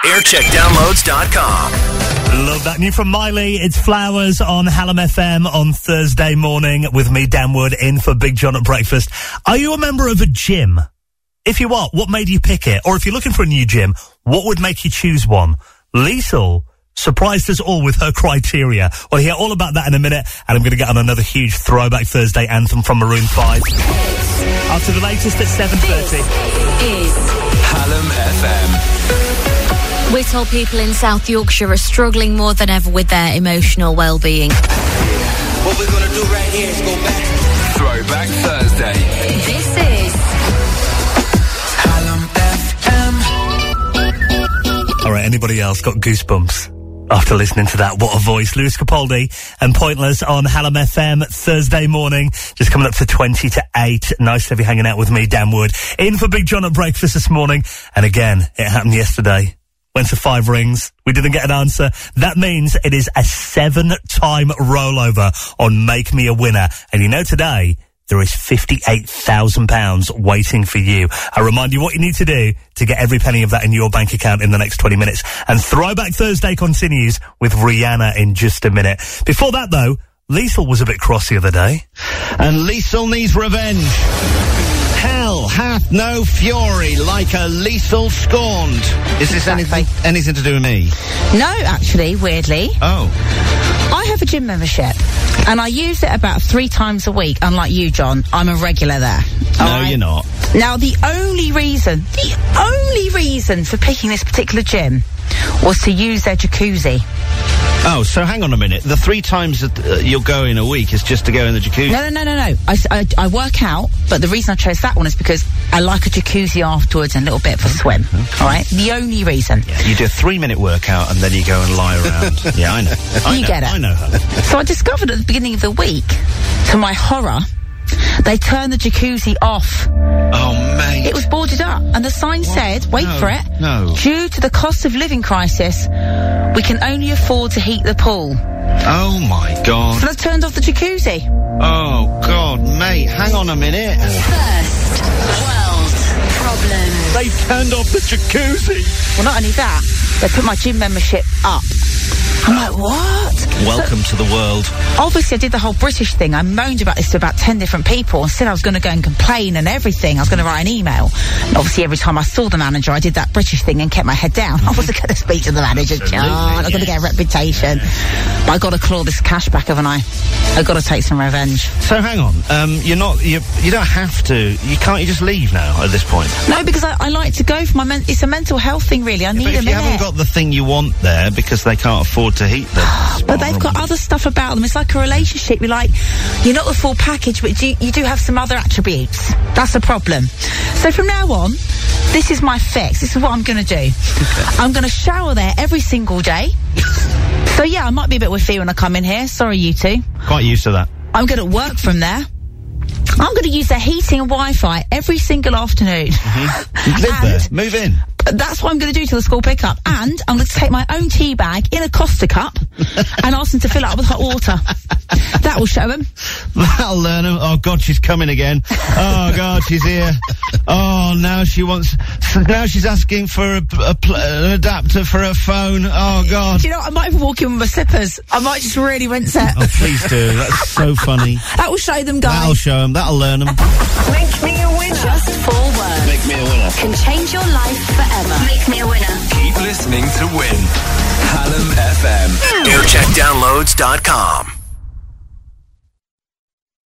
Aircheckdownloads.com. Love that. New from Miley, it's Flowers on Hallam FM on Thursday morning with me, Dan Wood, in for Big John at breakfast. Are you a member of a gym? If you are, what made you pick it? Or if you're looking for a new gym, what would make you choose one? Liesl surprised us all with her criteria. We'll hear all about that in a minute, and I'm going to get on another huge Throwback Thursday anthem from Maroon 5. After the latest at 7:30. Is Hallam FM. We're told people in South Yorkshire are struggling more than ever with their emotional well-being. What we're gonna do right here is go back. Throwback Thursday. This is Hallam FM. All right, anybody else got goosebumps after listening to that? What a voice. Lewis Capaldi and Pointless on Hallam FM Thursday morning. Just coming up to 20 to 8. Nice to have you hanging out with me, Dan Wood. In for Big John at breakfast this morning. And again, it happened yesterday. Went to 5 rings. We didn't get an answer. That means it is a 7-time rollover on Make Me a Winner. And you know today, there is £58,000 waiting for you. I remind you what you need to do to get every penny of that in your bank account in the next 20 minutes. And Throwback Thursday continues with Rihanna in just a minute. Before that, though, Liesl was a bit cross the other day. And Liesl needs revenge. Hell hath no fury like a Liesl scorned. Is this anything to do with me? No, actually, weirdly. Oh. I have a gym membership, and I use it about 3 times a week. Unlike you, John, I'm a regular there. No, you're not. Now, the only reason for picking this particular gym was to use their jacuzzi. Oh, so hang on a minute. The 3 times that you're going a week is just to go in the jacuzzi? No. I work out, but the reason I chose that one is because I like a jacuzzi afterwards and a little bit of a swim. Okay. All right? The only reason. Yeah, you do a 3-minute workout and then you go and lie around. Yeah, I know. You get it. I know her. So I discovered at the beginning of the week, to my horror, they turned the jacuzzi off. Oh, mate. It was boarded up, and the sign said, wait for it, no. Due to the cost of living crisis, we can only afford to heat the pool. Oh, my God. So they turned off the jacuzzi. Oh, God, mate, hang on a minute. First World Problem. They turned off the jacuzzi. Well, not only that, they put my gym membership up. I'm like, what? Welcome to the world. Obviously, I did the whole British thing. I moaned about this to about 10 different people and said I was going to go and complain and everything. I was going to write an email. And obviously, every time I saw the manager, I did that British thing and kept my head down. I wasn't going to speak to the manager, John. I'm going to get a reputation. But I got to claw this cash back, haven't I? I've got to take some revenge. So hang on. You don't have to. You just leave now at this point? No, because I like to go for my it's a mental health thing, really. I need a minute. But if you haven't got the thing you want there because they can't afford to heat them. But they've got other stuff about them. It's like a relationship. You're not the full package, but you do have some other attributes. That's a problem. So from now on, this is my fix. This is what I'm going to do. Okay. I'm going to shower there every single day. So yeah, I might be a bit whiffy when I come in here. Sorry, you two. Quite used to that. I'm going to work from there. I'm going to use their heating and Wi-Fi every single afternoon. Mm-hmm. Live there. Move in. That's what I'm going to do till the school pick-up. And I'm going to take my own tea bag in a Costa cup and ask them to fill it up with hot water. That will show them. That'll learn them. Oh, God, she's coming again. Oh, God, she's here. Oh, now she's asking for an adapter for her phone. Oh, God. Do you know what? I might even walk in with my slippers. I might just really rinse it. Oh, please do. That's so funny. That will show them, guys. That'll show them. That'll learn them. Make me a winner. Just 4 words. Make me a winner. Can change your life forever. Make me a winner. Keep listening to win. Hallam FM. Aircheckdownloads.com.